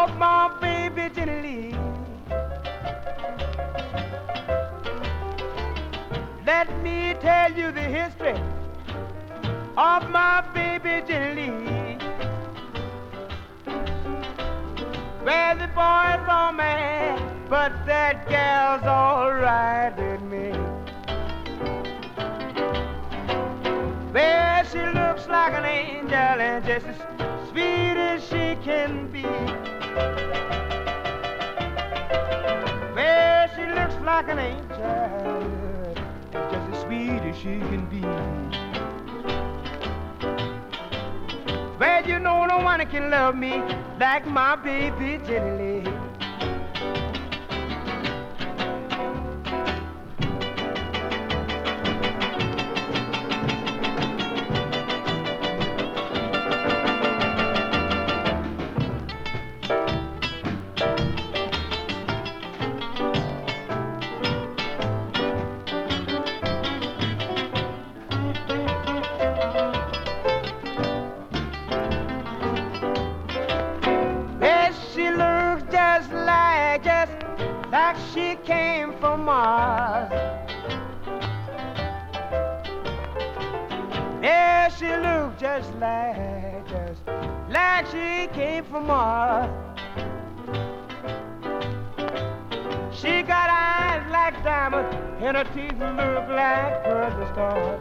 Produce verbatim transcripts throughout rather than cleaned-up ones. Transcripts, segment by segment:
of my baby Jenny Lee. Let me tell you the history of my baby Jenny Lee. Well, the boy's all mad, but that gal's all right with me. Well, she looks like an angel and just as sweet as she can be. Well, she looks like an angel, just as sweet as she can be. Well, you know no one can love me like my baby Jenny Lee. Like she came from Mars. Yeah, she looked just like, just like she came from Mars. She got eyes like diamonds and her teeth look like pearls stars.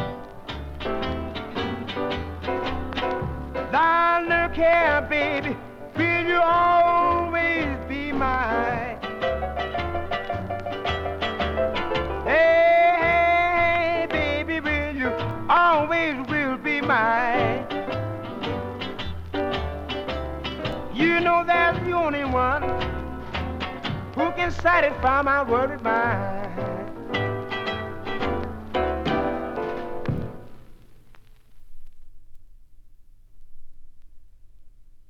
Now look here, baby, will you always be mine? Always will be mine. You know that's the only one who can satisfy my worried mind.